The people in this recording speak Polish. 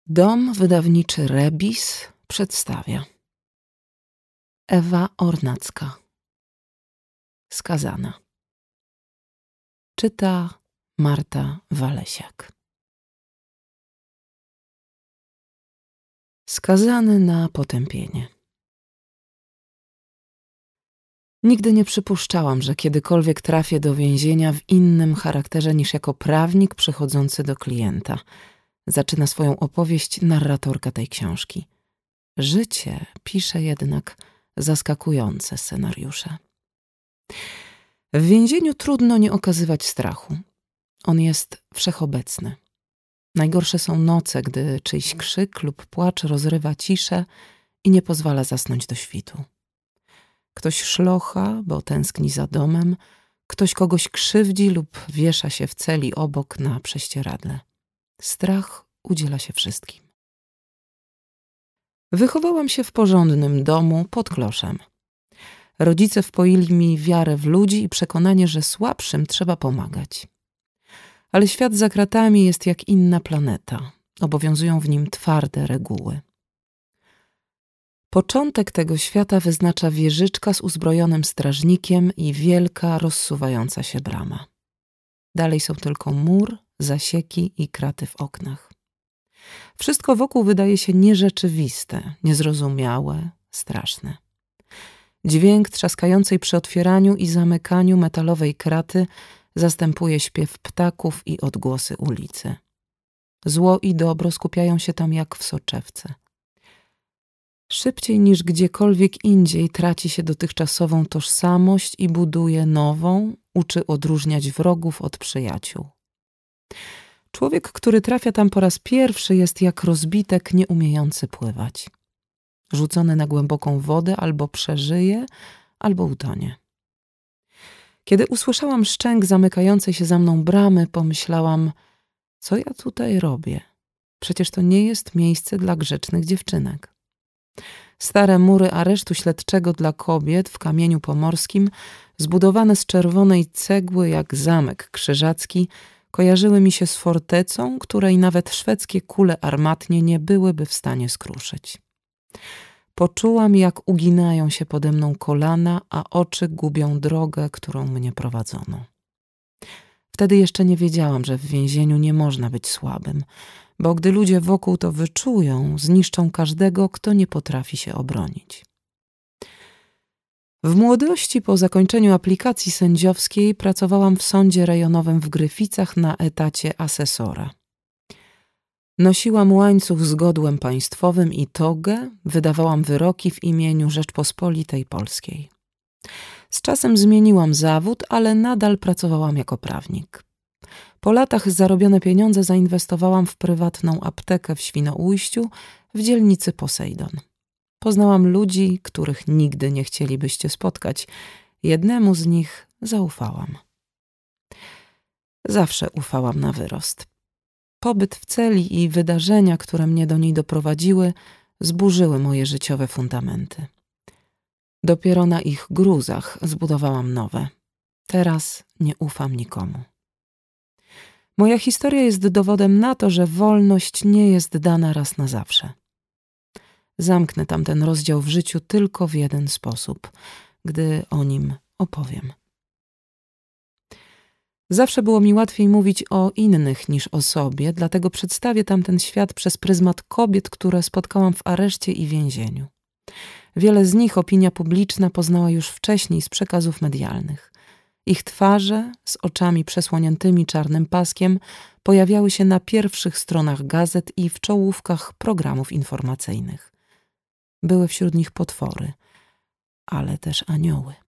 Dom wydawniczy Rebis przedstawia Ewa Ornacka. Skazana. Czyta Marta Walesiak. Skazany na potępienie. Nigdy nie przypuszczałam, że kiedykolwiek trafię do więzienia w innym charakterze niż jako prawnik przychodzący do klienta. Zaczyna swoją opowieść narratorka tej książki. Życie pisze jednak zaskakujące scenariusze. W więzieniu trudno nie okazywać strachu. On jest wszechobecny. Najgorsze są noce, gdy czyjś krzyk lub płacz rozrywa ciszę i nie pozwala zasnąć do świtu. Ktoś szlocha, bo tęskni za domem, ktoś kogoś krzywdzi lub wiesza się w celi obok na prześcieradle. Strach udziela się wszystkim. Wychowałam się w porządnym domu pod kloszem. Rodzice wpoili mi wiarę w ludzi i przekonanie, że słabszym trzeba pomagać. Ale świat za kratami jest jak inna planeta. Obowiązują w nim twarde reguły. Początek tego świata wyznacza wieżyczka z uzbrojonym strażnikiem i wielka, rozsuwająca się brama. Dalej są tylko mur, zasieki i kraty w oknach. Wszystko wokół wydaje się nierzeczywiste, niezrozumiałe, straszne. Dźwięk trzaskającej przy otwieraniu i zamykaniu metalowej kraty zastępuje śpiew ptaków i odgłosy ulicy. Zło i dobro skupiają się tam jak w soczewce. Szybciej niż gdziekolwiek indziej traci się dotychczasową tożsamość i buduje nową, uczy odróżniać wrogów od przyjaciół. Człowiek, który trafia tam po raz pierwszy, jest jak rozbitek nieumiejący pływać. Rzucony na głęboką wodę albo przeżyje, albo utonie. Kiedy usłyszałam szczęk zamykającej się za mną bramy, pomyślałam, co ja tutaj robię? Przecież to nie jest miejsce dla grzecznych dziewczynek. Stare mury aresztu śledczego dla kobiet w kamieniu pomorskim, zbudowane z czerwonej cegły jak zamek krzyżacki, kojarzyły mi się z fortecą, której nawet szwedzkie kule armatnie nie byłyby w stanie skruszyć. Poczułam, jak uginają się pode mną kolana, a oczy gubią drogę, którą mnie prowadzono. Wtedy jeszcze nie wiedziałam, że w więzieniu nie można być słabym, bo gdy ludzie wokół to wyczują, zniszczą każdego, kto nie potrafi się obronić. W młodości, po zakończeniu aplikacji sędziowskiej, pracowałam w sądzie rejonowym w Gryficach na etacie asesora. Nosiłam łańcuch z godłem państwowym i togę, wydawałam wyroki w imieniu Rzeczpospolitej Polskiej. Z czasem zmieniłam zawód, ale nadal pracowałam jako prawnik. Po latach zarobione pieniądze zainwestowałam w prywatną aptekę w Świnoujściu w dzielnicy Posejdon. Poznałam ludzi, których nigdy nie chcielibyście spotkać. Jednemu z nich zaufałam. Zawsze ufałam na wyrost. Pobyt w celi i wydarzenia, które mnie do niej doprowadziły, zburzyły moje życiowe fundamenty. Dopiero na ich gruzach zbudowałam nowe. Teraz nie ufam nikomu. Moja historia jest dowodem na to, że wolność nie jest dana raz na zawsze. Zamknę tamten rozdział w życiu tylko w jeden sposób, gdy o nim opowiem. Zawsze było mi łatwiej mówić o innych niż o sobie, dlatego przedstawię tamten świat przez pryzmat kobiet, które spotkałam w areszcie i więzieniu. Wiele z nich opinia publiczna poznała już wcześniej z przekazów medialnych. Ich twarze, z oczami przesłoniętymi czarnym paskiem, pojawiały się na pierwszych stronach gazet i w czołówkach programów informacyjnych. Były wśród nich potwory, ale też anioły.